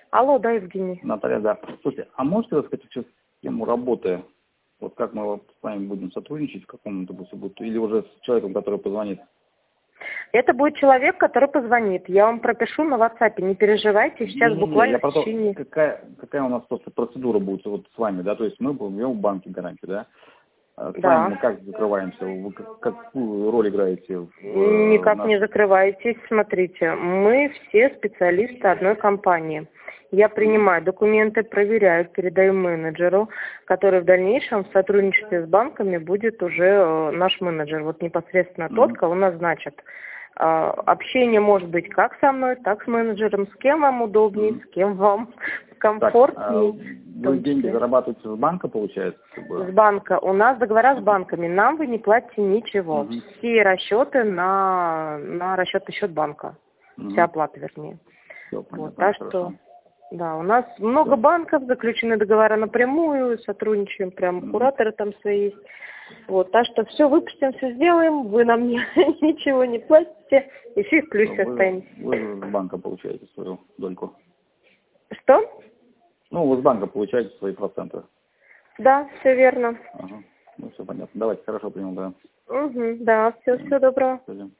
Алло, да, Евгений. Наталья, да. Слушайте, а можете рассказать сейчас тему работы? Вот как мы вот с вами будем сотрудничать, в каком-то будет, или уже с человеком, который позвонит? Это будет человек, который позвонит. Я вам пропишу на WhatsApp, не переживайте, сейчас буквально Я в про то, течение... какая у нас просто процедура будет вот с вами, да, то есть мы берем в банке гарантию, да? С Да. вами мы как закрываемся? Вы какую роль играете Никак не закрывайтесь. Смотрите, мы все специалисты одной компании. Я принимаю документы, проверяю, передаю менеджеру, который в дальнейшем в сотрудничестве с банками будет уже наш менеджер. Вот непосредственно тот, кого назначат. Общение может быть как со мной, так с менеджером, с кем вам удобнее, с кем вам комфортнее. Вы деньги зарабатываете с банка, получается? С банка. У нас договора с банками. Нам вы не платите ничего. Все расчеты на расчетный счет банка. Вся оплата, вернее. Все, понятно, вот, так хорошо. что, да, у нас много банков, заключены договора напрямую, сотрудничаем, прям кураторы там свои есть. Вот, так что все выпустим, все сделаем, вы нам ничего не платите, и все в плюсе останемся. Вы с банка получаете свою дольку? Что? Ну, вы с банка получаете свои проценты. Да, все верно. Ага. Ну, все понятно. Давайте, хорошо, принял, да. Да, все доброго.